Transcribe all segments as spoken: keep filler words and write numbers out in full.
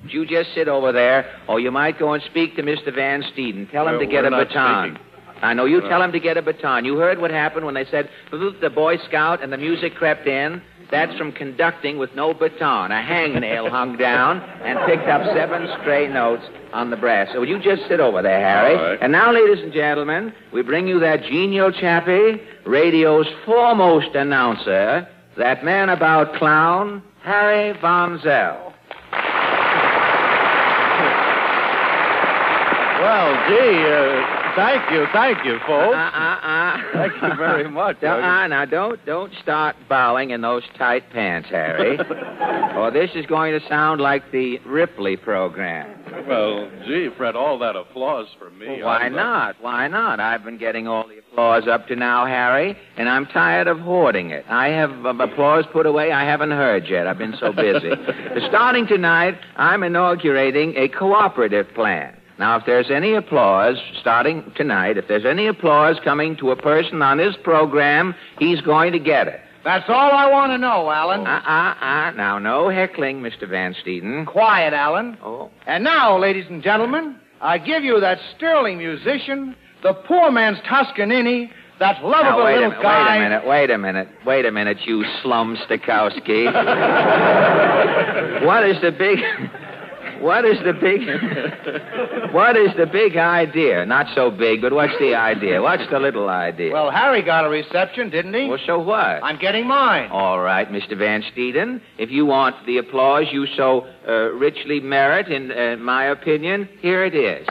Would you just sit over there, or you might go and speak to Mister Van Steeden. Tell him Well, to get we're a not baton. speaking. I know. You Uh, tell him to get a baton. You heard what happened when they said, the Boy Scout, and the music crept in? That's from conducting with no baton. A hangnail hung down and picked up seven stray notes on the brass. So would you just sit over there, Harry? All right. And now, ladies and gentlemen, we bring you that genial chappie, radio's foremost announcer, that man about clown, Harry Von Zell. Well, gee, uh, thank you, thank you, folks. Uh, uh, uh. Thank you very much. Don't, uh, now, don't, don't start bowing in those tight pants, Harry. or this is going to sound like the Ripley program. Well, gee, Fred, all that applause for me. Well, why I'm, uh, not? Why not? I've been getting all the applause up to now, Harry, and I'm tired of hoarding it. I have um, applause put away I haven't heard yet. I've been so busy. Starting tonight, I'm inaugurating a cooperative plan. Now, if there's any applause, starting tonight, if there's any applause coming to a person on this program, he's going to get it. That's all I want to know, Alan. Uh-uh-uh. Now, no heckling, Mister Van Steeden. Quiet, Alan. Oh. And now, ladies and gentlemen, I give you that sterling musician, the poor man's Toscanini, that lovable Now, wait a little minute, guy. wait a minute, wait a minute, wait a minute, you slum Stokowski. What is the big... What is the big... What is the big idea? Not so big, but what's the idea? What's the little idea? Well, Harry got a reception, didn't he? Well, so what? I'm getting mine. All right, Mister Van Steeden. If you want the applause you so uh, richly merit, in uh, my opinion, here it is.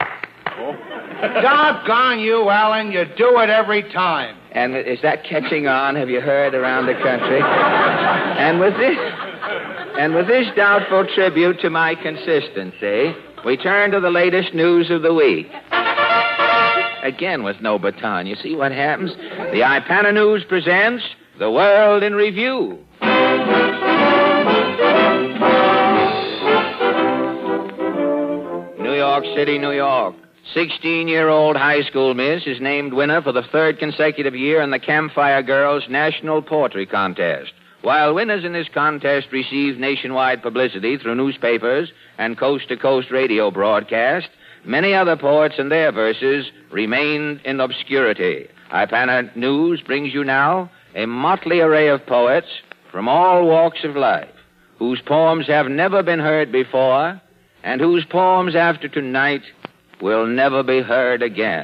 Doggone you, Alan. You do it every time. And is that catching on? Have you heard around the country? And with this... And with this doubtful tribute to my consistency, we turn to the latest news of the week. Again with no baton. You see what happens? The Ipana News presents The World in Review. New York City, New York. sixteen-year-old high school miss is named winner for the third consecutive year in the Campfire Girls National Poetry Contest. While winners in this contest receive nationwide publicity through newspapers and coast-to-coast radio broadcast, many other poets and their verses remained in obscurity. Ipana News brings you now a motley array of poets from all walks of life, whose poems have never been heard before, and whose poems after tonight will never be heard again.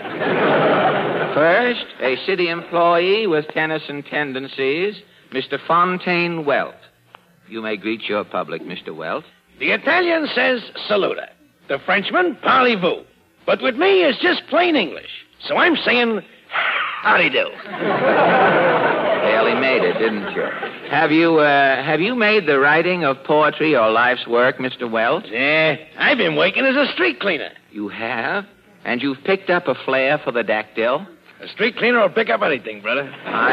First, a city employee with Tennyson tendencies, Mister Fontaine Welt. You may greet your public, Mister Welt. The Italian says saluta. The Frenchman, parlez-vous. But with me, it's just plain English. So I'm saying, howdy do. Barely made it, didn't you? Have you, uh, have you made the writing of poetry your life's work, Mister Welt? Yeah, I've been working as a street cleaner. You have? And you've picked up a flair for the dactyl? A street cleaner will pick up anything, brother.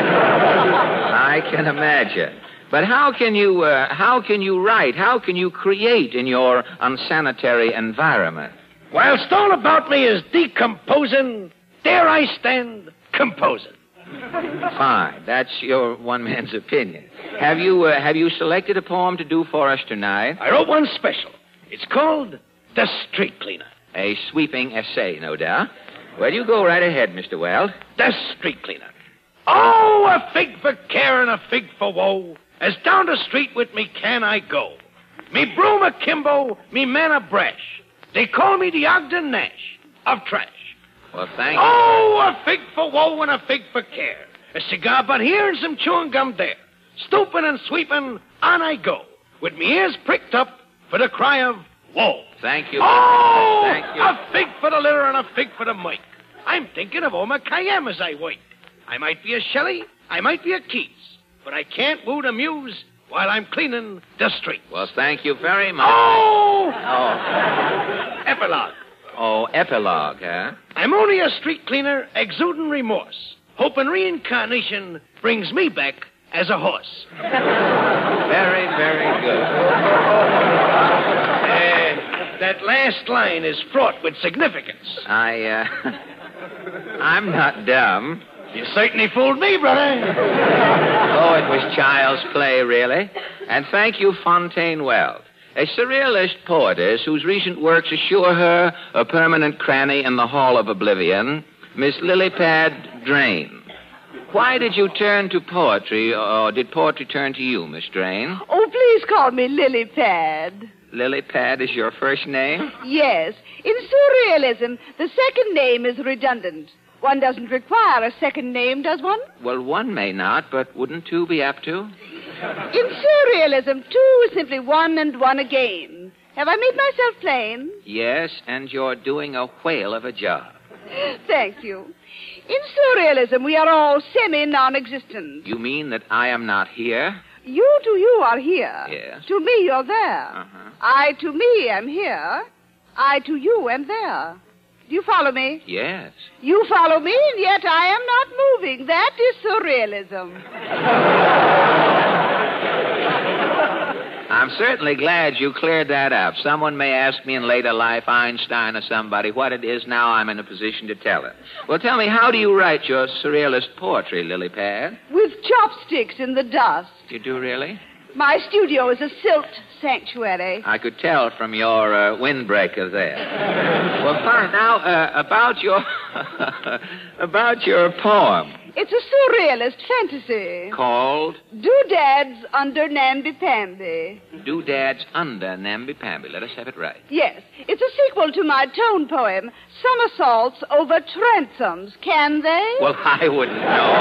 I, I can imagine. But how can you, uh, how can you write? How can you create in your unsanitary environment? Whilst all about me is decomposing, there I stand, composing. Fine. That's your one man's opinion. Have you, uh, have you selected a poem to do for us tonight? I wrote one special. It's called The Street Cleaner. A sweeping essay, no doubt. Well, you go right ahead, Mister Weld. The Street Cleaner. Oh, a fig for care and a fig for woe. As down the street with me can I go. Me broom akimbo, me man a brash. They call me the Ogden Nash of trash. Well, thank you. Oh, a fig for woe and a fig for care. A cigar butt here and some chewing gum there. Stooping and sweeping, on I go. With me ears pricked up for the cry of woe. Thank you. Oh, Thank you. a fig for the litter and a fig for the mike. I'm thinking of Omar Khayyam as I wait. I might be a Shelley, I might be a Keats, but I can't woo the muse while I'm cleaning the street. Well, thank you very much. Oh! Oh. Epilogue. Oh, epilogue, huh? I'm only a street cleaner exuding remorse, hoping reincarnation brings me back as a horse. Very, very good. Uh, that last line is fraught with significance. I, uh... I'm not dumb. You certainly fooled me, brother. Oh, it was child's play, really. And thank you, Fontaine Weld. Uh, A surrealist poetess whose recent works assure her a permanent cranny in the Hall of Oblivion, Miss Lilypad Drain. Why did you turn to poetry, or did poetry turn to you, Miss Drain? Oh, please call me Lilypad. Lilypad is your first name? Yes. In surrealism, the second name is redundant. One doesn't require a second name, does one? Well, one may not, but wouldn't two be apt to? In surrealism, two is simply one and one again. Have I made myself plain? Yes, and you're doing a whale of a job. Thank you. In surrealism, we are all semi-non-existent. You mean that I am not here? You to you are here. Yes. To me, you're there. Uh-huh. I to me am here. I to you am there. Do you follow me? Yes. You follow me, and yet I am not moving. That is surrealism. I'm certainly glad you cleared that up. Someone may ask me in later life, Einstein or somebody, what it is. Now I'm in a position to tell it. Well, tell me, how do you write your surrealist poetry, Lilypad? With chopsticks in the dust. You do really? My studio is a silt sanctuary. I could tell from your uh, windbreaker there. Well, fine. Now, uh, about your about your poem. It's a surrealist fantasy. Called? Doodads under namby-pamby. Doodads under namby-pamby. Let us have it right. Yes. It's a sequel to my tone poem, Somersaults Over Transoms. Can they? Well, I wouldn't know.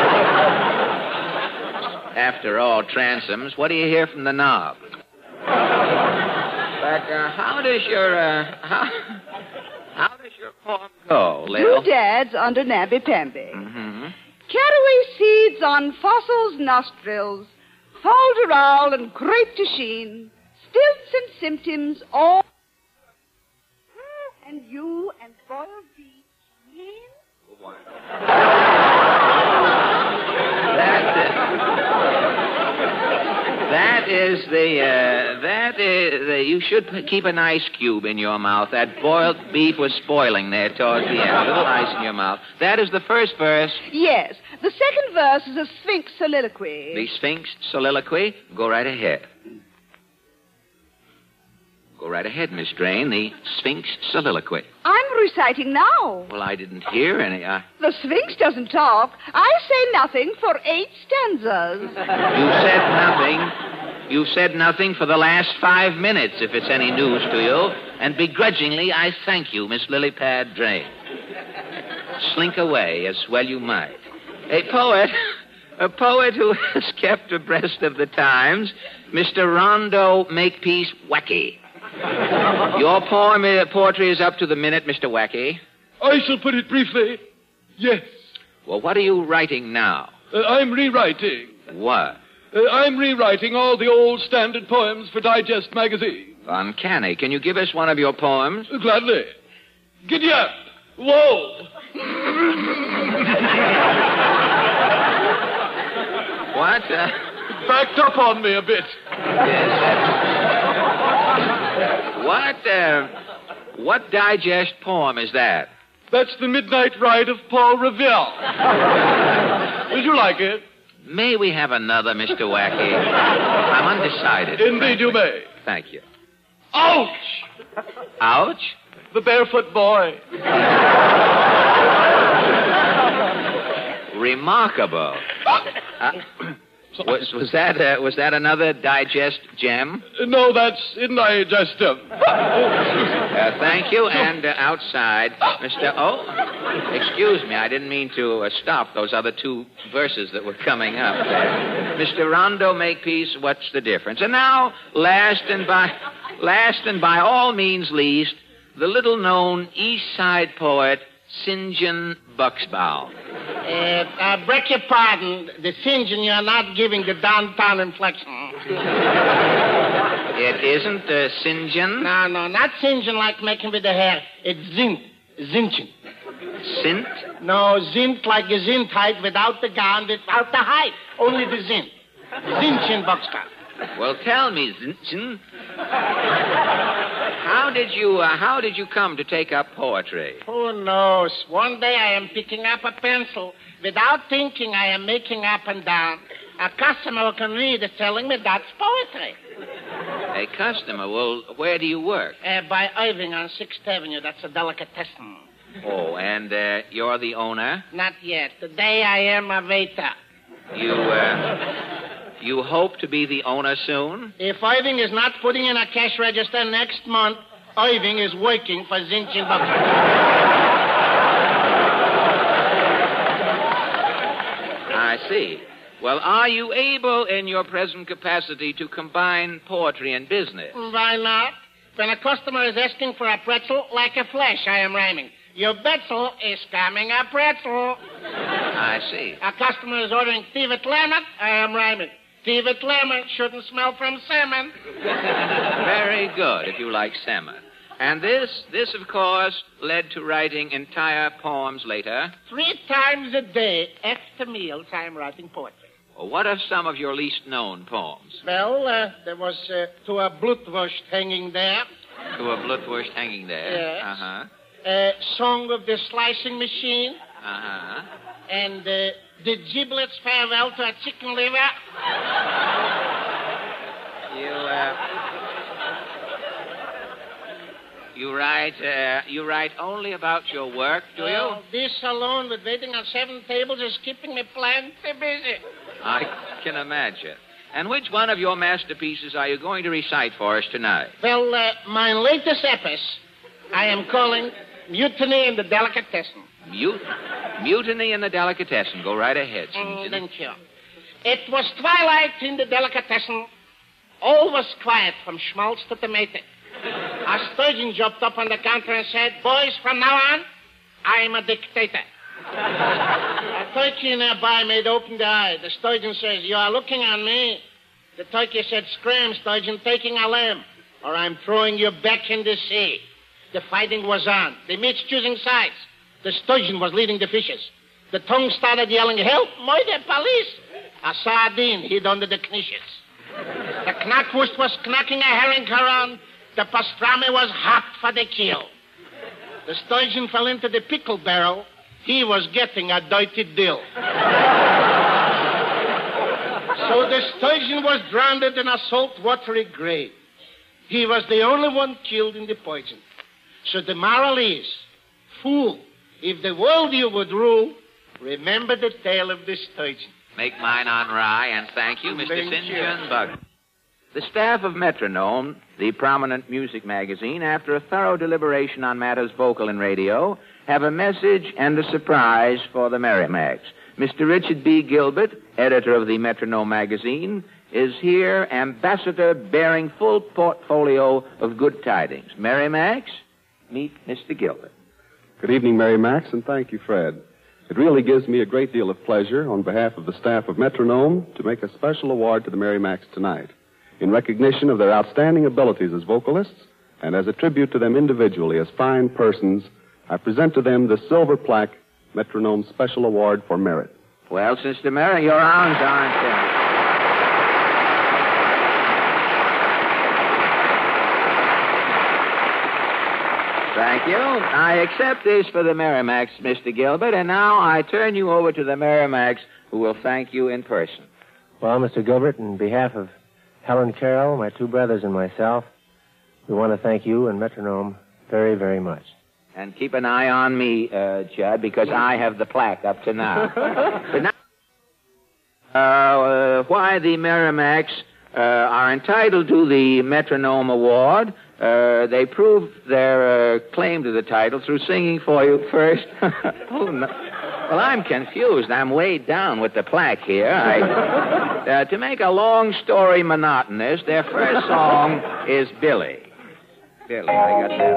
After all, transoms, what do you hear from the knob? But uh, how does your, uh, how, how does your poem go, Lil? Doodads under namby-pamby. Mm-hmm. Caraway seeds on fossils' nostrils, falderal and crepe de chine, stilts and symptoms, all. And you and boiled beef, mean? What? That, uh, that is the, uh, that is the, you should p- keep an ice cube in your mouth. That boiled beef was spoiling there towards the end. A little ice in your mouth. That is the first verse. Yes. The second verse is a Sphinx soliloquy. The Sphinx soliloquy. Go right ahead. Go right ahead, Miss Drain. The Sphinx soliloquy. I'm reciting now. Well, I didn't hear any. I... The Sphinx doesn't talk. I say nothing for eight stanzas. You said nothing. You said nothing for the last five minutes, if it's any news to you. And begrudgingly, I thank you, Miss Lilypad Drain. Slink away as well you might. A poet, a poet who has kept abreast of the times, Mister Rondo Makepeace Wacky. Your poem, uh, poetry is up to the minute, Mister Wacky. I shall put it briefly. Yes. Well, what are you writing now? Uh, I'm rewriting. What? Uh, I'm rewriting all the old standard poems for Digest magazine. Uncanny. Can you give us one of your poems? Uh, gladly. Giddy up. Whoa. What? Uh... Backed up on me a bit. Yes. What, uh, what digest poem is that? That's the Midnight Ride of Paul Revere. Would you like it? May we have another, Mister Wacky? I'm undecided. Indeed you may. Thank you. Ouch! Ouch? The barefoot boy. Remarkable. Uh, was, was that uh, was that another digest gem? Uh, no, that's indigestive. Uh, thank you. And uh, outside, Mister Oh, excuse me. I didn't mean to uh, stop those other two verses that were coming up there. Mister Rondo Makepeace, what's the difference? And now, last and by last and by all means least, the little-known East Side poet St. John Bucksbaum. Uh, uh, beg your pardon. The Saint John, you're not giving the downtown inflection. It isn't uh, Saint John? No, no, not Saint John like making with the hair. It's Zint. Zintchen. Sint? No, Zint like a Zintheit without the gown, without the height. Only the Zint. Zintchen Bucksbaum. Well, tell me, Zintchen, how did you uh, how did you come to take up poetry? Who knows? One day I am picking up a pencil. Without thinking, I am making up and down. A customer who can read is telling me that's poetry. A customer? Well, where do you work? Uh, by Irving on sixth Avenue. That's a delicatessen. Oh, and uh, you're the owner? Not yet. Today I am a waiter. You, uh, you hope to be the owner soon? If Irving is not putting in a cash register next month, Irving is working for Zinchin I see. Well, are you able in your present capacity to combine poetry and business? Why not? When a customer is asking for a pretzel, like a flash, I am rhyming. Your betzel is coming a pretzel. I see. A customer is ordering Thievit lemon, I am rhyming. Thievit lemon shouldn't smell from salmon. Very good, if you like salmon. And this, this, of course, led to writing entire poems later. Three times a day, after meals, I am writing poetry. Well, what are some of your least known poems? Well, uh, there was uh, To a Blutwurst Hanging There. To a Blutwurst Hanging There? Yes. Uh-huh. Uh, Song of the Slicing Machine. Uh-huh. And uh, The Giblets Farewell to a Chicken Liver. You, uh... You write, uh, you write only about your work, do you? Well, this alone with waiting on seven tables is keeping me plenty busy. I can imagine. And which one of your masterpieces are you going to recite for us tonight? Well, uh, my latest epis, I am calling Mutiny in the Delicatessen. Mut- Mutiny in the Delicatessen. Go right ahead, Mm, Susan. thank you. It was twilight in the Delicatessen. All was quiet from schmaltz to tomato. A sturgeon jumped up on the counter and said, "Boys, from now on, I'm a dictator." A turkey nearby made open the eye. The sturgeon says, "You are looking on me." The turkey said, "Scram, sturgeon, taking a lamb, or I'm throwing you back in the sea." The fighting was on. The meat's choosing sides. The sturgeon was leading the fishes. The tongue started yelling, "Help, murder, police!" A sardine hid under the knishes. The knackwurst was knocking a herring around. The pastrami was hot for the kill. The sturgeon fell into the pickle barrel. He was getting a dirty dill. So the sturgeon was drowned in a salt-watery grave. He was the only one killed in the poison. So the moral is, fool, if the world you would rule, remember the tale of the sturgeon. Make mine on rye, and thank you, Mister Thank St. you. John Bug. The staff of Metronome, the prominent music magazine, after a thorough deliberation on matters vocal and radio, have a message and a surprise for the Merrimacs. Mister Richard B. Gilbert, editor of the Metronome magazine, is here, ambassador bearing full portfolio of good tidings. Merrimacs, meet Mister Gilbert. Good evening, Mary Max, and thank you, Fred. It really gives me a great deal of pleasure on behalf of the staff of Metronome to make a special award to the Mary Max tonight. In recognition of their outstanding abilities as vocalists and as a tribute to them individually as fine persons, I present to them the silver plaque Metronome Special Award for Merit. Well, Sister Mary, your arms aren't there. Thank you. I accept this for the Merrimacs, Mister Gilbert, and now I turn you over to the Merrimacs, who will thank you in person. Well, Mister Gilbert, on behalf of Helen Carroll, my two brothers, and myself, we want to thank you and Metronome very, very much. And keep an eye on me, uh, Judd, because I have the plaque up to now. But now, uh, uh, why the Merrimacs uh, are entitled to the Metronome Award, uh, they proved their uh, claim to the title through singing for you first. Oh, no. Well, I'm confused. I'm weighed down with the plaque here. I, uh, to make a long story monotonous, their first song is Billy. Billy, I got that.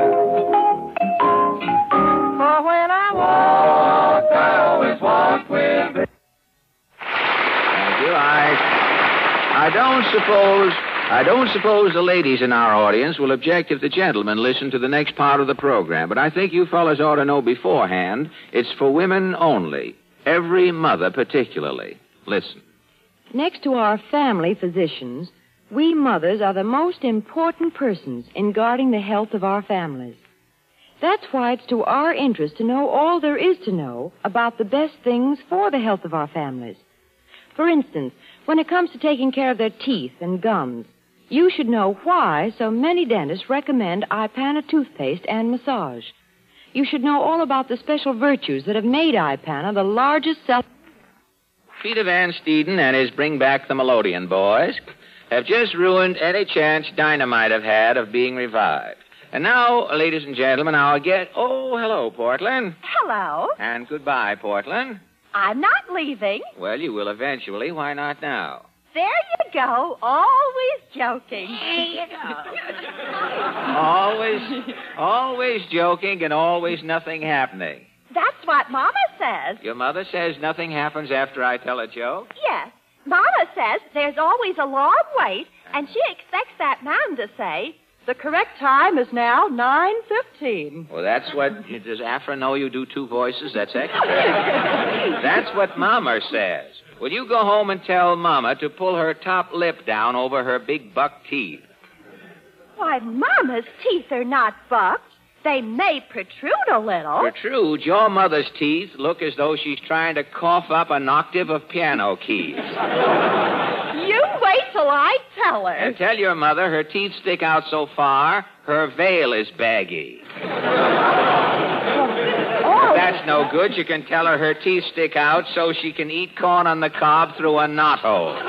For when I walk, I always walk with it. Thank you. I, I don't suppose, I don't suppose the ladies in our audience will object if the gentlemen listen to the next part of the program. But I think you fellas ought to know beforehand it's for women only. Every mother particularly. Listen. Next to our family physicians, we mothers are the most important persons in guarding the health of our families. That's why it's to our interest to know all there is to know about the best things for the health of our families. For instance, when it comes to taking care of their teeth and gums, You should know why so many dentists recommend Ipana toothpaste and massage. You should know all about the special virtues that have made Ipana the largest seller. Peter Van Steeden and his Bring Back the Melodeon boys have just ruined any chance Dynamite have had of being revived. And now, ladies and gentlemen, our guest... Oh, hello, Portland. Hello. And goodbye, Portland. I'm not leaving. Well, you will eventually. Why not now? There you go. Always joking. There you go. always, always joking and always nothing happening. That's what Mama says. Your mother says nothing happens after I tell a joke? Yes. Mama says there's always a long wait, and she expects that man to say, the correct time is now nine fifteen. Well, that's what... Does Afra know you do two voices? That's excellent. That's what Mama says. Will you go home and tell Mama to pull her top lip down over her big buck teeth? Why, Mama's teeth are not bucked. They may protrude a little. Protrude? Your mother's teeth look as though she's trying to cough up an octave of piano keys. You wait till I tell her. And tell your mother her teeth stick out so far, her veil is baggy. Oh. If that's no good, you can tell her her teeth stick out so she can eat corn on the cob through a knothole. So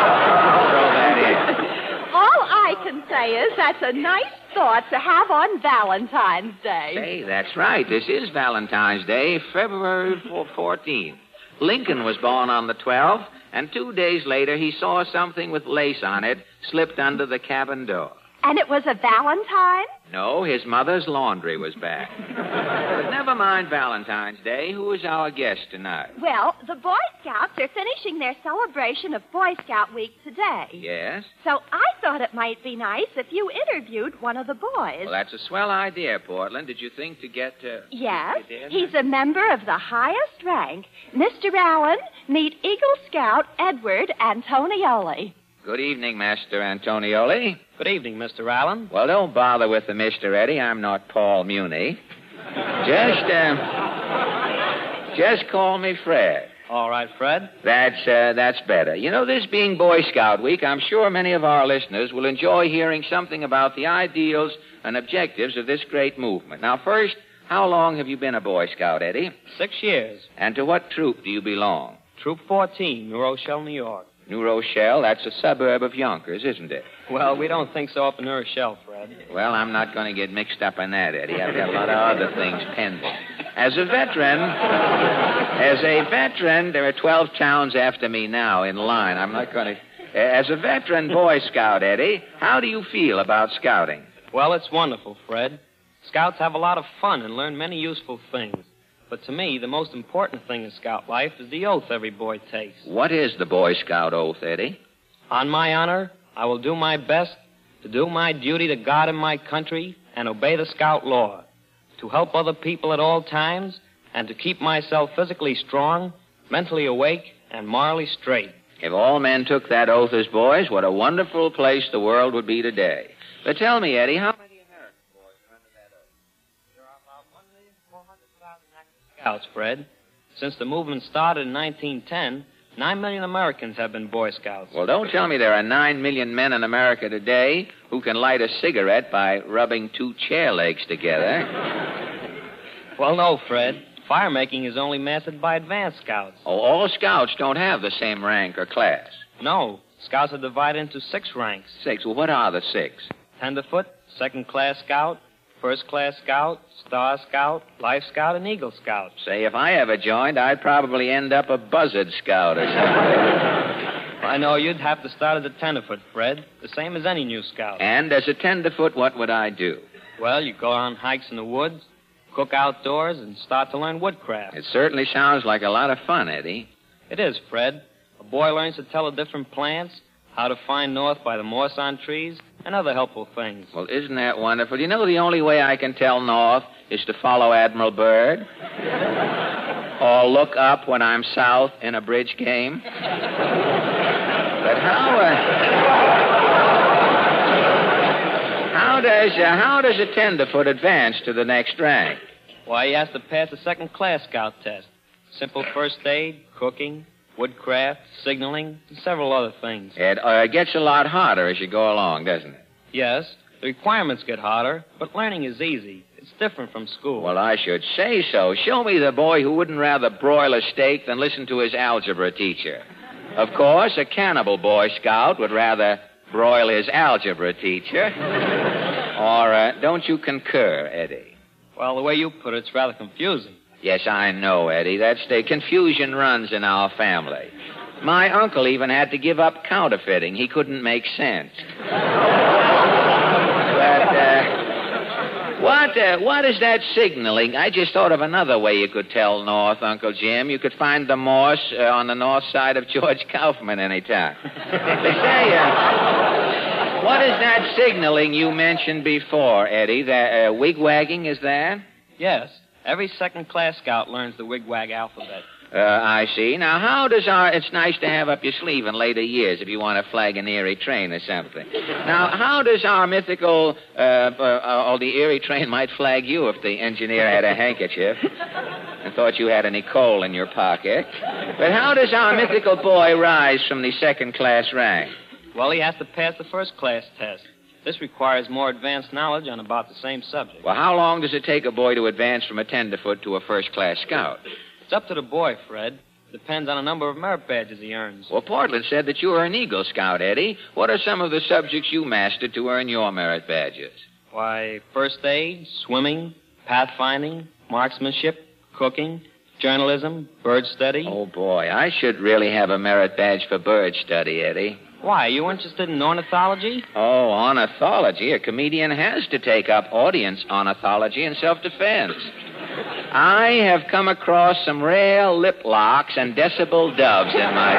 that is. All I can say is that's a nice thought to have on Valentine's Day. Say, that's right. This is Valentine's Day, February fourteenth. Lincoln was born on the twelfth, and two days later he saw something with lace on it slipped under the cabin door. And it was a Valentine? No, his mother's laundry was back. But never mind Valentine's Day. Who is our guest tonight? Well, the Boy Scouts are finishing their celebration of Boy Scout Week today. Yes? So I thought it might be nice if you interviewed one of the boys. Well, that's a swell idea, Portland. Did you think to get... Uh... Yes. He's a member of the highest rank. Mister Allen, meet Eagle Scout Edward Antonioli. Good evening, Master Antonioli. Good evening, Mister Allen. Well, don't bother with the Mister Eddie. I'm not Paul Muni. Just, uh, just call me Fred. All right, Fred. That's, uh, that's better. You know, this being Boy Scout Week, I'm sure many of our listeners will enjoy hearing something about the ideals and objectives of this great movement. Now, first, how long have you been a Boy Scout, Eddie? Six years. And to what troop do you belong? Troop fourteen, New Rochelle, New York. New Rochelle, that's a suburb of Yonkers, isn't it? Well, we don't think so up in New Rochelle, Fred. Well, I'm not going to get mixed up in that, Eddie. I've got a lot of other things pending. As a veteran, as a veteran, there are twelve towns after me now in line. I'm not going to... As a veteran Boy Scout, Eddie, how do you feel about scouting? Well, it's wonderful, Fred. Scouts have a lot of fun and learn many useful things. But to me, the most important thing in Scout life is the oath every boy takes. What is the Boy Scout oath, Eddie? On my honor, I will do my best to do my duty to God and my country and obey the Scout law, to help other people at all times, and to keep myself physically strong, mentally awake, and morally straight. If all men took that oath as boys, what a wonderful place the world would be today. But tell me, Eddie, how many American boys are under that oath? There are about one million four hundred thousand active Scouts, Fred. Since the movement started in nineteen ten, nine million Americans have been Boy Scouts. Well, don't tell me there are nine million men in America today who can light a cigarette by rubbing two chair legs together. Well, no, Fred. Fire-making is only mastered by advanced Scouts. Oh, all Scouts don't have the same rank or class. No. Scouts are divided into six ranks. Six? Well, what are the six? Tenderfoot, second-class Scout, first-class Scout, Star Scout, Life Scout, and Eagle Scout. Say, if I ever joined, I'd probably end up a Buzzard Scout or something. I know you'd have to start as a tenderfoot, Fred, the same as any new Scout. And as a tenderfoot, what would I do? Well, you go on hikes in the woods, cook outdoors, and start to learn woodcraft. It certainly sounds like a lot of fun, Eddie. It is, Fred. A boy learns to tell the different plants, how to find north by the moss on trees, and other helpful things. Well, isn't that wonderful? You know the only way I can tell north is to follow Admiral Byrd? Or look up when I'm south in a bridge game? But how... Uh... How does, uh, how does a tenderfoot advance to the next rank? Why, he has to pass the second-class Scout test. Simple first aid, cooking, woodcraft, signaling, and several other things. It uh, gets a lot harder as you go along, doesn't it? Yes, the requirements get harder, but learning is easy. It's different from school. Well, I should say so. Show me the boy who wouldn't rather broil a steak than listen to his algebra teacher. Of course, a cannibal Boy Scout would rather broil his algebra teacher. Or uh, don't you concur, Eddie? Well, the way you put it, it's rather confusing. Yes, I know, Eddie. That's the confusion runs in our family. My uncle even had to give up counterfeiting. He couldn't make sense. But, uh... What, uh, what is that signaling? I just thought of another way you could tell north, Uncle Jim. You could find the Morse uh, on the north side of George Kaufman anytime. They say, uh, what is that signaling you mentioned before, Eddie? The uh, wigwagging, is that? Yes. Every second-class scout learns the wigwag alphabet. Uh, I see. Now, how does our... It's nice to have up your sleeve in later years if you want to flag an Erie train or something. Now, how does our mythical... Uh, uh, oh, the Erie train might flag you if the engineer had a handkerchief and thought you had any coal in your pocket. But how does our mythical boy rise from the second-class rank? Well, he has to pass the first-class test. This requires more advanced knowledge on about the same subject. Well, how long does it take a boy to advance from a tenderfoot to a first-class scout? It's up to the boy, Fred. Depends on the number of merit badges he earns. Well, Portland said that you were an Eagle Scout, Eddie. What are some of the subjects you mastered to earn your merit badges? Why, first aid, swimming, pathfinding, marksmanship, cooking, journalism, bird study. Oh, boy, I should really have a merit badge for bird study, Eddie. Why, are you interested in ornithology? Oh, ornithology? A comedian has to take up audience ornithology in self-defense. I have come across some rare lip locks and decibel doves in my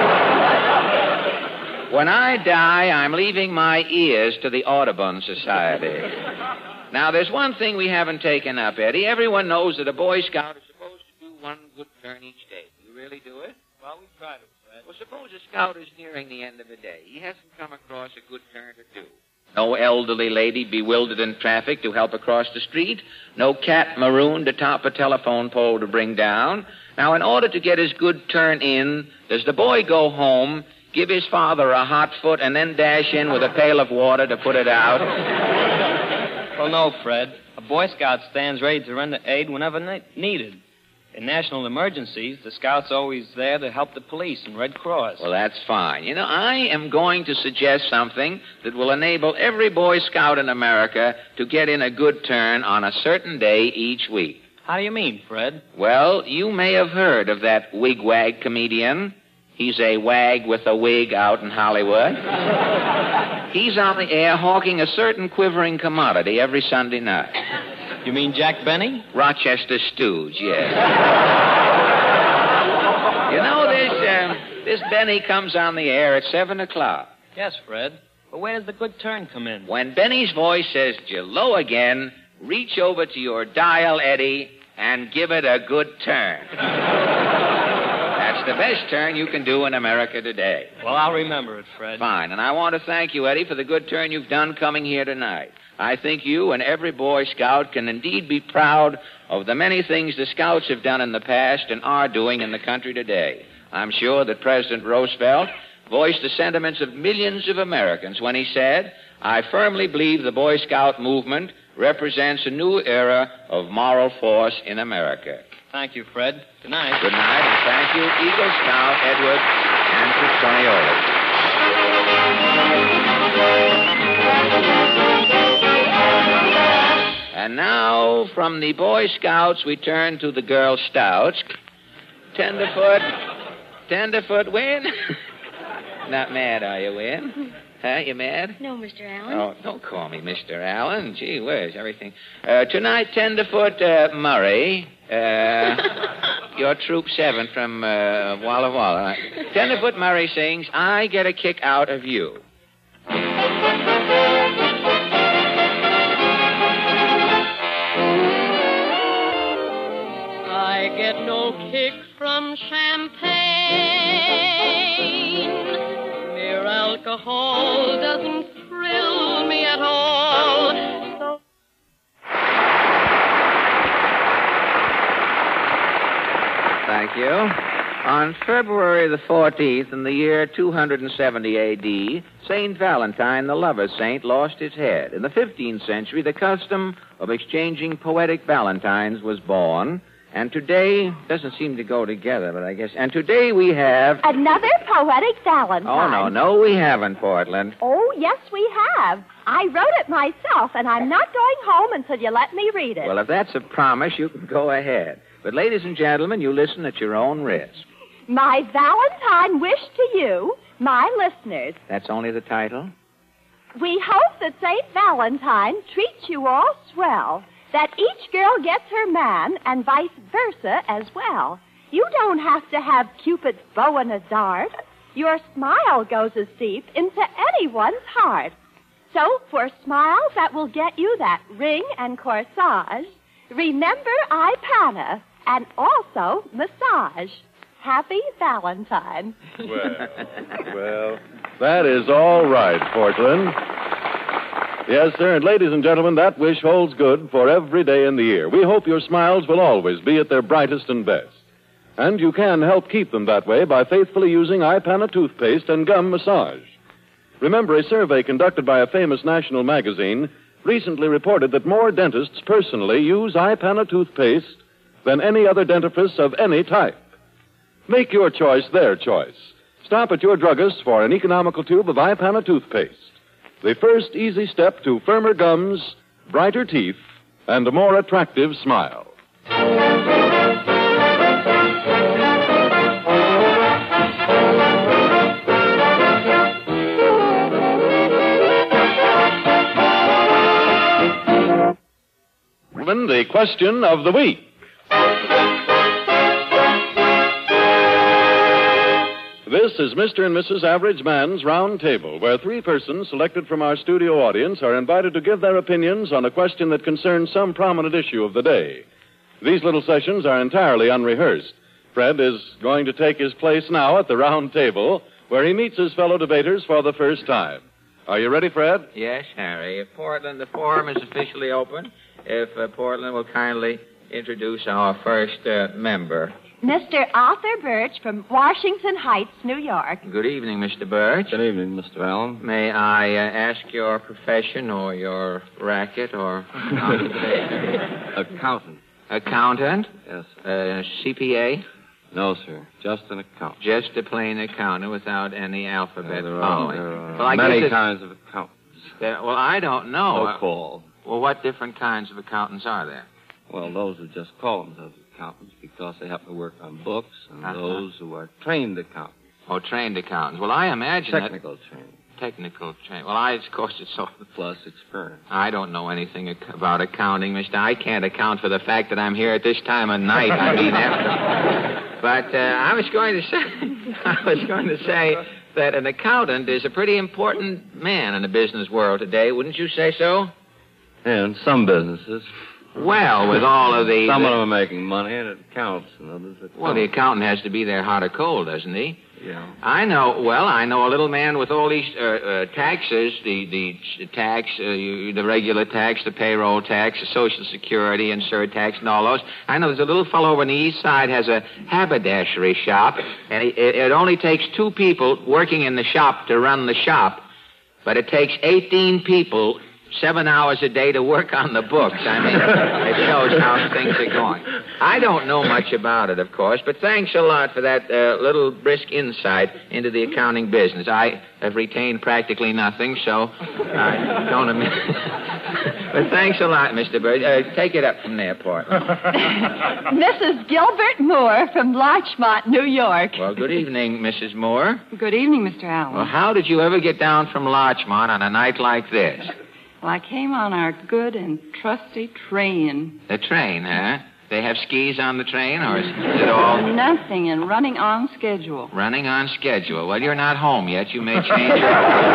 time. When I die, I'm leaving my ears to the Audubon Society. Now, there's one thing we haven't taken up, Eddie. Everyone knows that a Boy Scout is supposed to do one good turn each day. Do you really do it? Well, we try to, Fred. Well, suppose a scout is nearing the end of the day. He hasn't come across a good turn to do. No elderly lady bewildered in traffic to help across the street. No cat marooned atop a telephone pole to bring down. Now, in order to get his good turn in, does the boy go home, give his father a hot foot, and then dash in with a pail of water to put it out? Well, no, Fred. A Boy Scout stands ready to render aid whenever ne- needed. In national emergencies, the Scout's always there to help the police and Red Cross. Well, that's fine. You know, I am going to suggest something that will enable every Boy Scout in America to get in a good turn on a certain day each week. How do you mean, Fred? Well, you may have heard of that wigwag comedian. He's a wag with a wig out in Hollywood. He's on the air hawking a certain quivering commodity every Sunday night. You mean Jack Benny? Rochester Stooge, yes. You know, this, uh, this Benny comes on the air at seven o'clock. Yes, Fred. But where does the good turn come in? When Benny's voice says, "Jello again," reach over to your dial, Eddie, and give it a good turn. That's the best turn you can do in America today. Well, I'll remember it, Fred. Fine. And I want to thank you, Eddie, for the good turn you've done coming here tonight. I think you and every Boy Scout can indeed be proud of the many things the Scouts have done in the past and are doing in the country today. I'm sure that President Roosevelt voiced the sentiments of millions of Americans when he said, "I firmly believe the Boy Scout movement represents a new era of moral force in America." Thank you, Fred. Good night. Good night, and thank you, Eagle Scout Edward and Tristonioli. And now, from the Boy Scouts, we turn to the Girl Stouts. Tenderfoot. Tenderfoot, Win? Not mad, are you, Win? Huh? You mad? No, Mister Allen. Oh, don't call me Mister Allen. Gee whiz, everything. Uh, tonight, Tenderfoot uh, Murray, uh, your Troop seven from uh, Walla Walla. Tenderfoot Murray sings, "I Get a Kick Out of You." I get no kick from champagne. Mere alcohol doesn't thrill me at all. So Thank you. On February the fourteenth, in the year two hundred seventy A D, Saint Valentine, the lover saint, lost his head. In the fifteenth century, the custom of exchanging poetic valentines was born. And today, doesn't seem to go together, but I guess. And today we have. Another poetic valentine. Oh, no, no, we haven't, Portland. Oh, yes, we have. I wrote it myself, and I'm not going home until you let me read it. Well, if that's a promise, you can go ahead. But, ladies and gentlemen, you listen at your own risk. My Valentine wish to you, my listeners. That's only the title? We hope that Saint Valentine treats you all swell, that each girl gets her man, and vice versa as well. You don't have to have Cupid's bow and a dart. Your smile goes as deep into anyone's heart. So, for smiles that will get you that ring and corsage, remember Ipana and also massage. Happy Valentine. Well, well, that is all right, Portland. Yes, sir, and ladies and gentlemen, that wish holds good for every day in the year. We hope your smiles will always be at their brightest and best. And you can help keep them that way by faithfully using Ipana toothpaste and gum massage. Remember, a survey conducted by a famous national magazine recently reported that more dentists personally use Ipana toothpaste than any other dentifrice of any type. Make your choice their choice. Stop at your druggist for an economical tube of Ipana toothpaste. The first easy step to firmer gums, brighter teeth, and a more attractive smile. The question of the week. This is Mister and Missus Average Man's Round Table, where three persons selected from our studio audience are invited to give their opinions on a question that concerns some prominent issue of the day. These little sessions are entirely unrehearsed. Fred is going to take his place now at the round table, where he meets his fellow debaters for the first time. Are you ready, Fred? Yes, Harry. If Portland, the forum is officially open. If uh, Portland will kindly introduce our first uh, member. Mister Arthur Birch from Washington Heights, New York. Good evening, Mister Birch. Good evening, Mister Allen. May I uh, ask your profession or your racket or Accountant. Accountant? Yes. Uh, C P A? No, sir. Just an accountant. Just a plain accountant without any alphabet Uh, there are, following. there are well, I many guess kinds of accountants. There, well, I don't know. No call. Well, what different kinds of accountants are there? Well, those who just call themselves accountants because they happen to work on books, and Uh-huh. those who are trained accountants. Oh, trained accountants. Well, I imagine Technical that... training. Technical training. Well, I, of course, it's so... Plus experience. I don't know anything ac- about accounting, Mister I can't account for the fact that I'm here at this time of night. I mean, after... But uh, I was going to say... I was going to say that an accountant is a pretty important man in the business world today. Wouldn't you say so? And some businesses. Well, with all of the... Some the... of them are making money, and it counts, and others it Well, the accountant has to be there hot or cold, doesn't he? Yeah. I know. Well, I know a little man with all these uh, uh, taxes, the the tax, uh, you, the regular tax, the payroll tax, the Social Security, and surtax, and all those. I know there's a little fellow over on the east side has a haberdashery shop, and it, it only takes two people working in the shop to run the shop, but it takes eighteen people seven hours a day to work on the books. I mean, it shows how things are going. I don't know much about it, of course, but thanks a lot for that uh, little brisk insight into the accounting business. I have retained practically nothing, so I don't admit. But thanks a lot, Mister Bird. Uh, take it up from there, Portland. Missus Gilbert Moore from Larchmont, New York. Well, good evening, Missus Moore. Good evening, Mister Allen. Well, how did you ever get down from Larchmont on a night like this? Well, I came on our good and trusty train. The train, huh? They have skis on the train, or is it all... Nothing, and running on schedule. Running on schedule. Well, you're not home yet. You may change your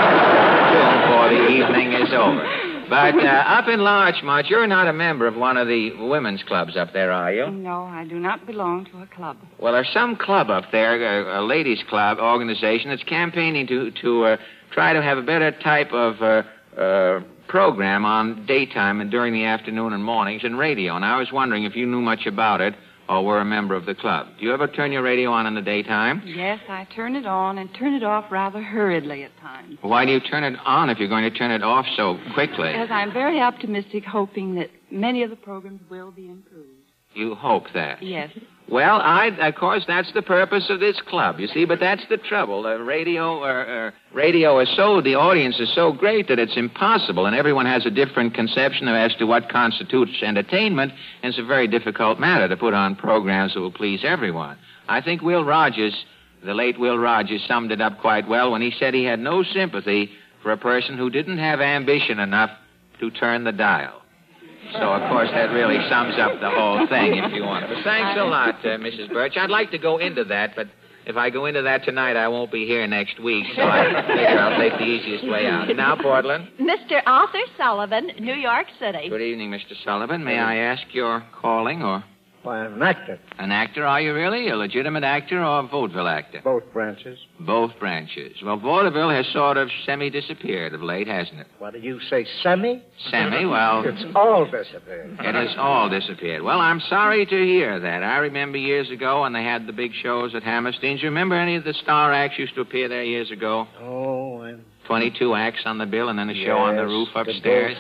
tune before the evening is over. But uh, up in Larchmont, you're not a member of one of the women's clubs up there, are you? No, I do not belong to a club. Well, there's some club up there, a, a ladies' club organization, that's campaigning to, to uh, try to have a better type of... Uh, uh, program on daytime and during the afternoon and mornings in radio. And I was wondering if you knew much about it, or were a member of the club. Do you ever turn your radio on in the daytime? Yes, I turn it on and turn it off rather hurriedly at times. Why do you turn it on if you're going to turn it off so quickly? Because I'm very optimistic, hoping that many of the programs will be improved. You hope that? Yes. Well, I, of course, that's the purpose of this club, you see, but that's the trouble. The radio, uh, uh, radio is so, the audience is so great that it's impossible, and everyone has a different conception as to what constitutes entertainment, and it's a very difficult matter to put on programs that will please everyone. I think Will Rogers, the late Will Rogers, summed it up quite well when he said he had no sympathy for a person who didn't have ambition enough to turn the dial. So, of course, that really sums up the whole thing, if you want. But thanks a lot, uh, Missus Birch. I'd like to go into that, but if I go into that tonight, I won't be here next week, so I figure I'll take the easiest way out. Now, Portland. Mister Arthur Sullivan, New York City. Good evening, Mister Sullivan. May I ask your calling, or... Why, I'm an actor. An actor, are you really? A legitimate actor or a vaudeville actor? Both branches. Both branches. Well, vaudeville has sort of semi-disappeared of late, hasn't it? What do you say, semi? Semi, well... It's all disappeared. It has all disappeared. Well, I'm sorry to hear that. I remember years ago when they had the big shows at Hammerstein's. You remember any of the star acts used to appear there years ago? Oh, I'm... twenty-two acts on the bill and then a yes, show on the roof upstairs.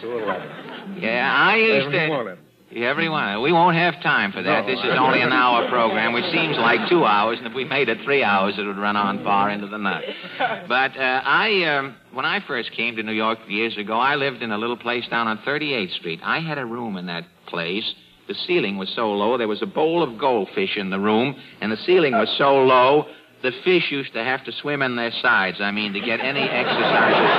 Yeah, I used Every to... one of them. Every one. We won't have time for that. No, this is only an hour program, which seems like two hours, and if we made it three hours, it would run on far into the night. But uh, I, um, when I first came to New York years ago, I lived in a little place down on thirty-eighth Street. I had a room in that place. The ceiling was so low, there was a bowl of goldfish in the room, and the ceiling was so low, the fish used to have to swim in their sides, I mean, to get any exercise at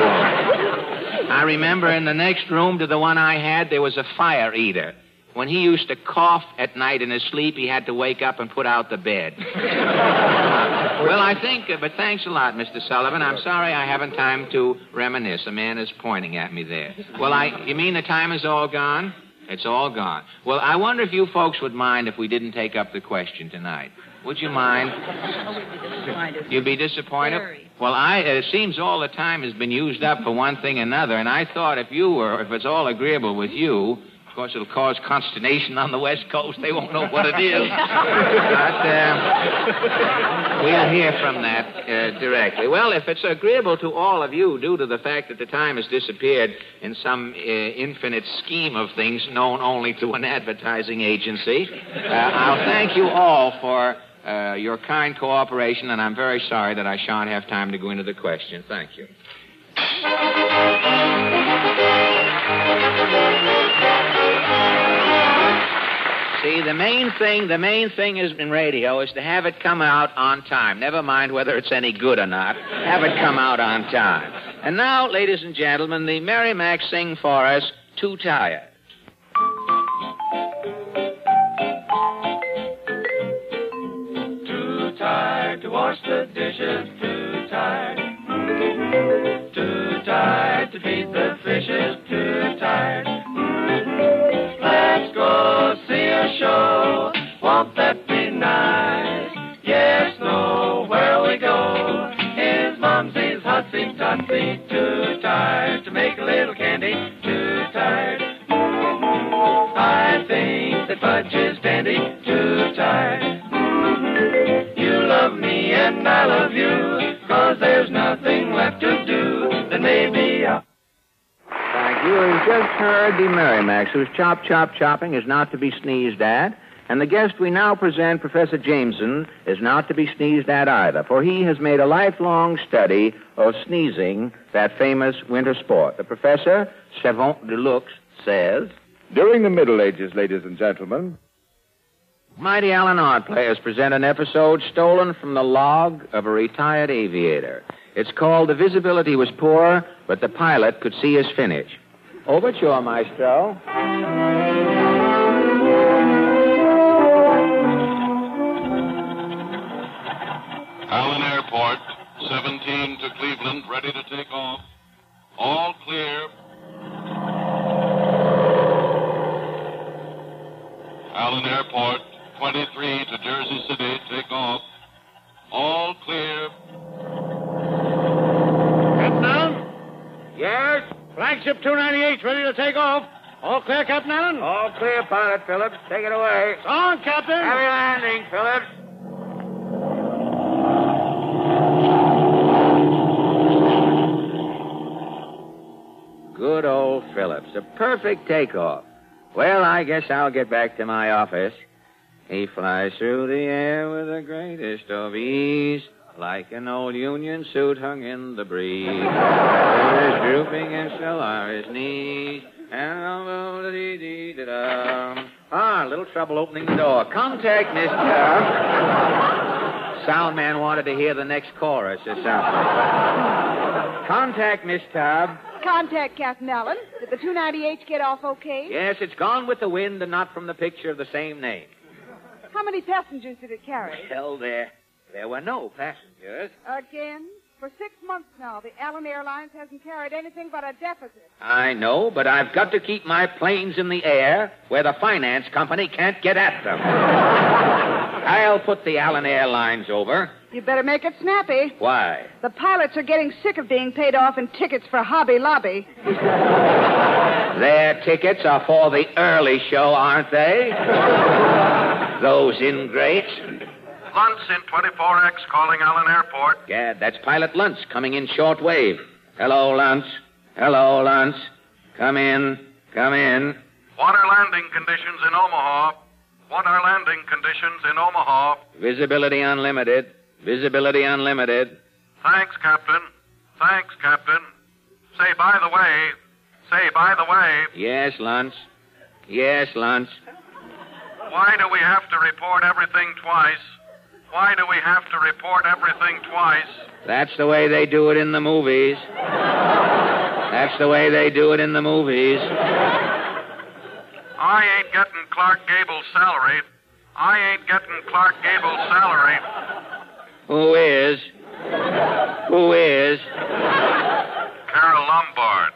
all. I remember in the next room to the one I had, there was a fire eater. When he used to cough at night in his sleep, he had to wake up and put out the bed. Well, I think, uh, but thanks a lot, Mister Sullivan. I'm sorry I haven't time to reminisce. A man is pointing at me there. Well, I, you mean the time is all gone? It's all gone. Well, I wonder if you folks would mind if we didn't take up the question tonight. Would you mind? You'd be disappointed? Very. Well, I, it seems all the time has been used up for one thing or another, and I thought if you were, if it's all agreeable with you... Of course, it'll cause consternation on the West Coast. They won't know what it is. But uh, we'll hear from that uh, directly. Well, if it's agreeable to all of you due to the fact that the time has disappeared in some uh, infinite scheme of things known only to an advertising agency, uh, I'll thank you all for uh, your kind cooperation, and I'm very sorry that I shan't have time to go into the question. Thank you. See, the main thing, the main thing is in radio is to have it come out on time. Never mind whether it's any good or not. Have it come out on time. And now, ladies and gentlemen, the Merrimacs sing for us, Too Tired. Too tired to wash the dishes, too tired. Too tired to feed the fishes, too tired. Let's go see a show, won't that be nice? Yes, no, where we go is Mumsy's Hutsy Tutsy, too tired to make a little candy, too tired. I think that Fudge is dandy, too tired. You love me and I love you, 'cause there's nothing left to do, then maybe I'll... Thank you. We've just heard the Merrimacs, whose chop, chop, chopping is not to be sneezed at. And the guest we now present, Professor Jameson, is not to be sneezed at either, for he has made a lifelong study of sneezing, that famous winter sport. The professor, savant de luxe, says... During the Middle Ages, ladies and gentlemen... Mighty Allen Art Players present an episode stolen from the log of a retired aviator. It's called The Visibility Was Poor, but the pilot could see his finish. Overture, maestro. Allen Airport, seventeen to Cleveland, ready to take off. All clear. Allen Airport, twenty-three to Jersey City, take off. All clear. Captain? Yes? Flagship two ninety-eight ready to take off. All clear, Captain Allen? All clear, Pilot Phillips. Take it away. So on, Captain. Heavy landing, Phillips. Good old Phillips. A perfect takeoff. Well, I guess I'll get back to my office. He flies through the air with the greatest of ease, like an old Union suit hung in the breeze. His drooping and still are his knees. And ah, a little trouble opening the door. Contact Miss Tubb. Soundman wanted to hear the next chorus or something. Contact Miss Tubb. Contact Captain Allen. Did the two ninety-eight get off okay? Yes, it's gone with the wind and not from the picture of the same name. How many passengers did it carry? Well, there, there were no passengers. Again? For six months now, the Allen Airlines hasn't carried anything but a deficit. I know, but I've got to keep my planes in the air where the finance company can't get at them. I'll put the Allen Airlines over. You better make it snappy. Why? The pilots are getting sick of being paid off in tickets for Hobby Lobby. Their tickets are for the early show, aren't they? Those ingrates. Luntz in twenty-four X calling Allen Airport. Gad, that's Pilot Luntz coming in short wave. Hello, Luntz. Hello, Luntz. Come in. Come in. What are landing conditions in Omaha? What are landing conditions in Omaha? Visibility unlimited. Visibility unlimited. Thanks, Captain. Thanks, Captain. Say, by the way. Say, by the way. Yes, Luntz. Yes, Luntz. Why do we have to report everything twice? Why do we have to report everything twice? That's the way they do it in the movies. That's the way they do it in the movies. I ain't getting Clark Gable's salary. I ain't getting Clark Gable's salary. Who is? Who is? Carol Lombard.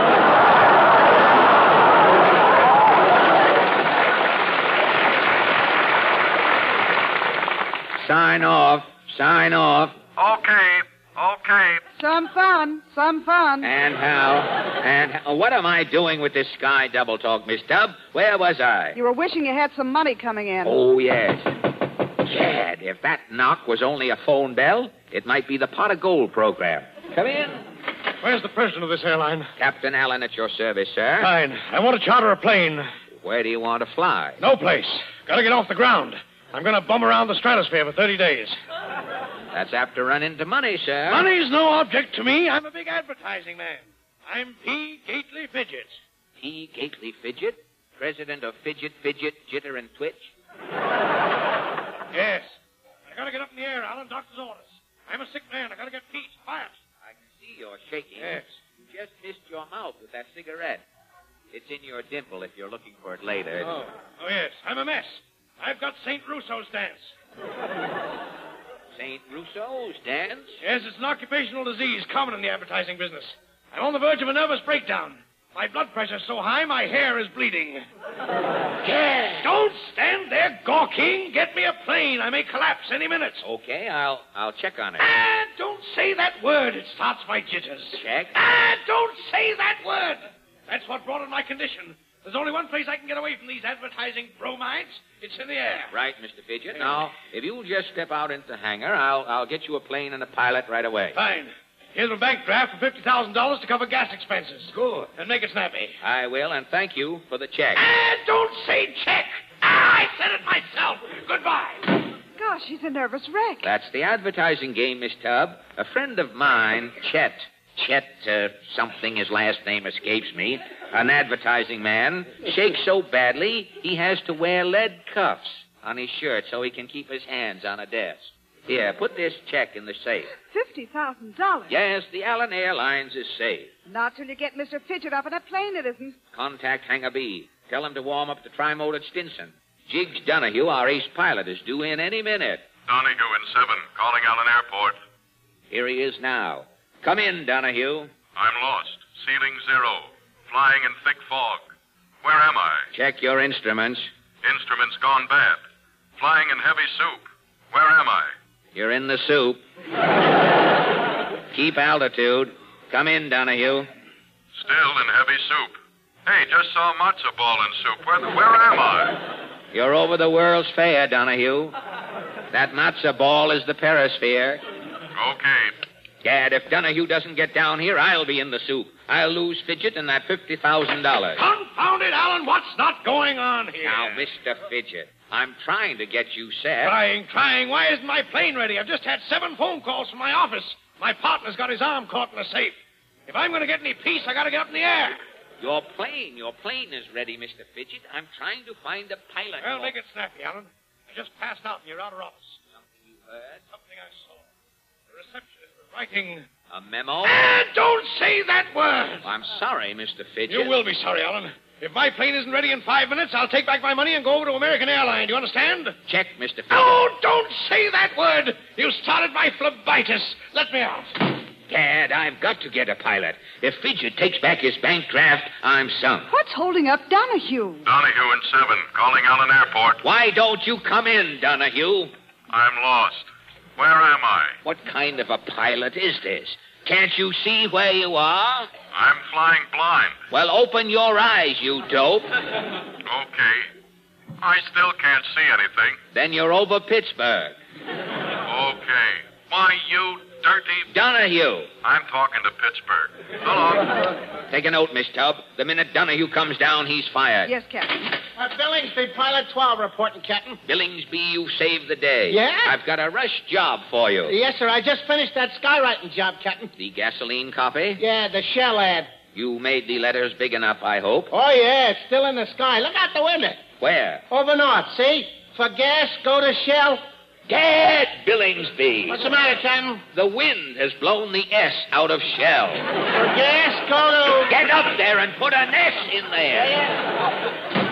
Sign off. Sign off. Okay. Okay. Some fun. Some fun. And how? And how, what am I doing with this sky double talk, Miss Tubb? Where was I? You were wishing you had some money coming in. Oh, yes. Gad, if that knock was only a phone bell, it might be the Pot of Gold program. Come in. Where's the president of this airline? Captain Allen at your service, sir. Fine. I want to charter a plane. Where do you want to fly? No place. Got to get off the ground. I'm going to bum around the stratosphere for thirty days. That's apt to run into money, sir. Money's no object to me. I'm a big advertising man. I'm P. Gately Fidget. P. Gately Fidget? President of Fidget, Fidget, Jitter, and Twitch? Yes. I got to get up in the air, Alan. Doctor's orders. I'm a sick man. I got to get peace. Quiet. I can see you're shaking. Yes. You just missed your mouth with that cigarette. It's in your dimple if you're looking for it later. Oh. Oh, yes. I'm a mess. I've got Saint Russo's dance. Saint Russo's dance? Yes, it's an occupational disease common in the advertising business. I'm on the verge of a nervous breakdown. My blood pressure's so high, my hair is bleeding. Yes. Don't stand there gawking. Get me a plane. I may collapse any minute. Okay, I'll I'll check on it. Ah, don't say that word. It starts my jitters. Check? Ah, don't say that word. That's what brought on my condition. There's only one place I can get away from these advertising bromides. It's in the air. Right, Mister Fidget. Now, if you'll just step out into the hangar, I'll I'll get you a plane and a pilot right away. Fine. Here's my bank draft for fifty thousand dollars to cover gas expenses. Good. And make it snappy. I will, and thank you for the check. Ah, don't say check. Ah, I said it myself. Goodbye. Gosh, he's a nervous wreck. That's the advertising game, Miss Tubb. A friend of mine, Chet, Chet uh, something, his last name escapes me, an advertising man, shakes so badly he has to wear lead cuffs on his shirt so he can keep his hands on a desk. Here, put this check in the safe. Fifty thousand dollars. Yes, the Allen Airlines is safe. Not till you get Mister Fidget up in a plane, it isn't. Contact Hangar B. Tell him to warm up the tri-mode at Stinson. Jiggs Donahue, our ace pilot, is due in any minute. Donahue in seven, calling Allen Airport. Here he is now. Come in, Donahue. I'm lost. Ceiling zero. Flying in thick fog. Where am I? Check your instruments. Instruments gone bad. Flying in heavy soup. Where am I? You're in the soup. Keep altitude. Come in, Donahue. Still in heavy soup. Hey, just saw matzo ball and soup. Where, where am I? You're over the World's Fair, Donahue. That matzo ball is the perisphere. Okay. Gad, if Donahue doesn't get down here, I'll be in the soup. I'll lose Fidget and that fifty thousand dollars. Confound it, Alan, what's not going on here? Now, Mister Fidget, I'm trying to get you set. Trying, trying. Why isn't my plane ready? I've just had seven phone calls from my office. My partner's got his arm caught in a safe. If I'm going to get any peace, I got to get up in the air. Your plane, your plane is ready, Mister Fidget. I'm trying to find a pilot. Well, make it snappy, Alan. I just passed out in your outer office. Something you heard? Something I saw. The receptionist was writing... A memo? Ah, don't say that word! I'm sorry, Mister Fidget. You will be sorry, Alan. If my plane isn't ready in five minutes, I'll take back my money and go over to American Airlines. Do you understand? Check, Mister Fidget. Oh, don't say that word! You started my phlebitis. Let me out. Dad, I've got to get a pilot. If Fidget takes back his bank draft, I'm sunk. What's holding up Donahue? Donahue and seven, calling Allen Airport. Why don't you come in, Donahue? I'm lost. Where am I? What kind of a pilot is this? Can't you see where you are? I'm flying blind. Well, open your eyes, you dope. Okay. I still can't see anything. Then you're over Pittsburgh. Okay. Why, you dirty... Donahue. I'm talking to Pittsburgh. Hello. Take a note, Miss Tubb. The minute Donahue comes down, he's fired. Yes, Captain. Uh, Billingsby, Pilot twelve reporting, Captain. Billingsby, you saved the day. Yeah? I've got a rush job for you. Yes, sir. I just finished that skywriting job, Captain. The gasoline copy? Yeah, the shell ad. You made the letters big enough, I hope. Oh, yeah. It's still in the sky. Look out the window. Where? Over north, see? For gas, go to Shell. Gad, Billingsby. What's the matter, Captain? The wind has blown the S out of Shell. For gas, go to... Get up there and put an S in there. Yeah.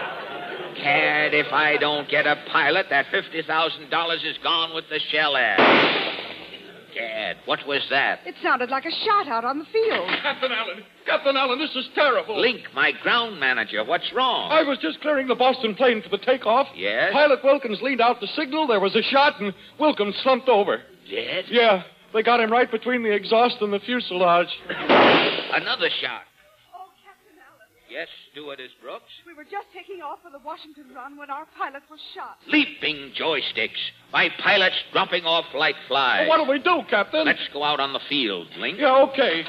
Cad, if I don't get a pilot, that fifty thousand dollars is gone with the Shell ad. Gad, what was that? It sounded like a shot out on the field. Captain Allen, Captain Allen, this is terrible. Link, my ground manager, what's wrong? I was just clearing the Boston plane for the takeoff. Yes? Pilot Wilkins leaned out to signal. There was a shot, and Wilkins slumped over. Dead? Yeah, they got him right between the exhaust and the fuselage. Another shot. Oh, Captain Allen. Yes, Stewardess Brooks? We were just taking off for the Washington run when our pilot was shot. Leaping joysticks. My pilot's dropping off like flies. Well, what'll we do, Captain? Let's go out on the field, Link. Yeah, okay.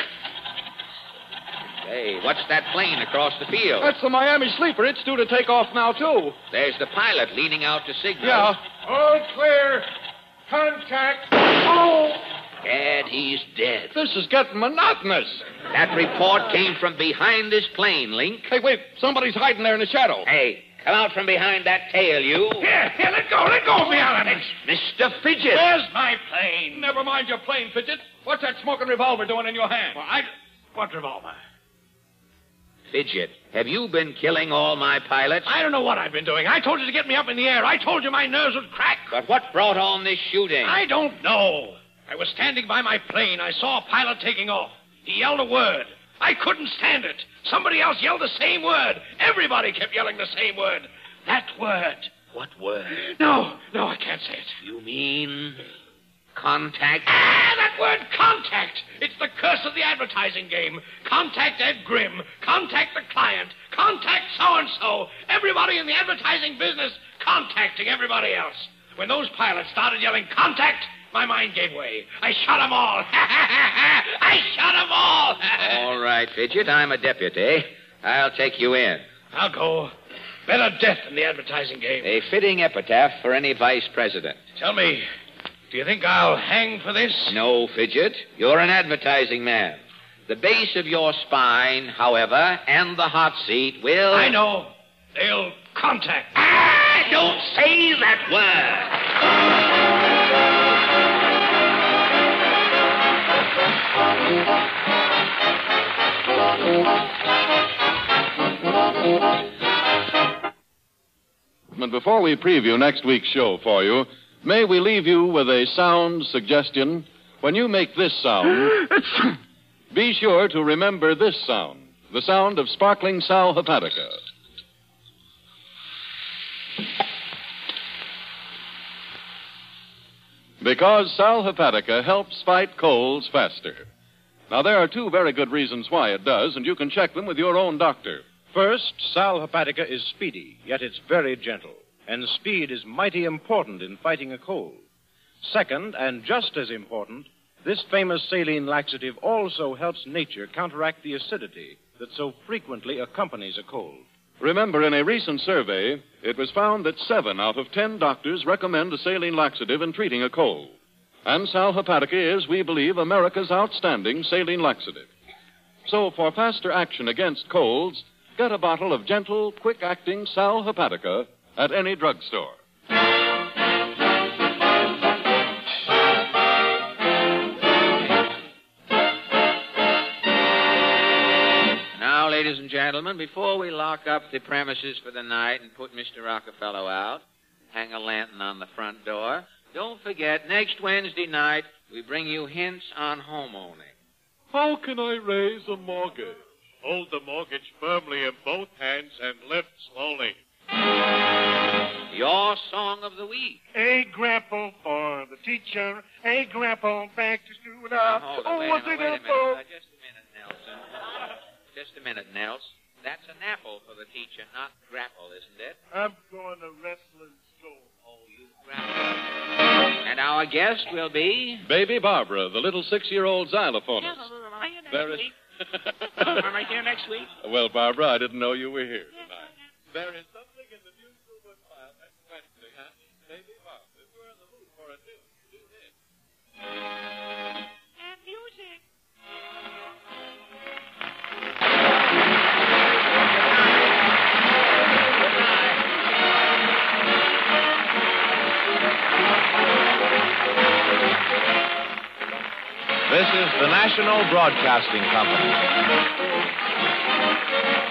Hey, what's that plane across the field? That's the Miami Sleeper. It's due to take off now, too. There's the pilot leaning out to signal. Yeah. All clear. Contact. Oh! Gad, he's dead. This is getting monotonous. That report came from behind this plane, Link. Hey, wait. Somebody's hiding there in the shadow. Hey, come out from behind that tail, you. Here, here, let go, let go of me, Alan. It's Mister Fidget. Where's my plane? Never mind your plane, Fidget. What's that smoking revolver doing in your hand? Well, I... What revolver? Fidget, have you been killing all my pilots? I don't know what I've been doing. I told you to get me up in the air. I told you my nerves would crack. But what brought on this shooting? I don't know. I was standing by my plane. I saw a pilot taking off. He yelled a word. I couldn't stand it. Somebody else yelled the same word. Everybody kept yelling the same word. That word. What word? No, no, I can't say it. You mean contact? Ah, that word contact. It's the curse of the advertising game. Contact Ed Grimm. Contact the client. Contact so-and-so. Everybody in the advertising business contacting everybody else. When those pilots started yelling contact, my mind gave way. I shot them all. I shot them all. All right, Fidget. I'm a deputy. I'll take you in. I'll go. Better death than the advertising game. A fitting epitaph for any vice president. Tell me, do you think I'll hang for this? No, Fidget. You're an advertising man. The base of your spine, however, and the hot seat will... I know. They'll contact. Ah, don't say that word. But before we preview next week's show for you, may we leave you with a sound suggestion? When you make this sound, be sure to remember this sound, the sound of sparkling Sal Hepatica. Because Sal Hepatica helps fight colds faster. Now, there are two very good reasons why it does, and you can check them with your own doctor. First, Sal Hepatica is speedy, yet it's very gentle. And speed is mighty important in fighting a cold. Second, and just as important, this famous saline laxative also helps nature counteract the acidity that so frequently accompanies a cold. Remember, in a recent survey, it was found that seven out of ten doctors recommend a saline laxative in treating a cold. And Sal Hepatica is, we believe, America's outstanding saline laxative. So, for faster action against colds, get a bottle of gentle, quick-acting Sal Hepatica at any drugstore. Now, ladies and gentlemen, before we lock up the premises for the night and put Mister Rockefeller out, hang a lantern on the front door, don't forget, next Wednesday night, we bring you hints on home owning. How can I raise a mortgage? Hold the mortgage firmly in both hands and lift slowly. Your song of the week. A grapple for the teacher, a grapple back to school. Now, hold it, oh, wait, was a minute, it wait a a minute. Uh, just a minute, Nelson. Just a minute, Nels. That's an apple for the teacher, not grapple, isn't it? I'm going to wrestling school. Oh, you grapple. And our guest will be... Baby Barbara, the little six-year-old xylophonist. Am I here next There is- week? Am I here next week? Well, Barbara, I didn't know you were here tonight. There is something in the musical woodpile next Wednesday, huh? Baby Barbara, if you're in the mood for a tune, do this. And music. This is the National Broadcasting Company.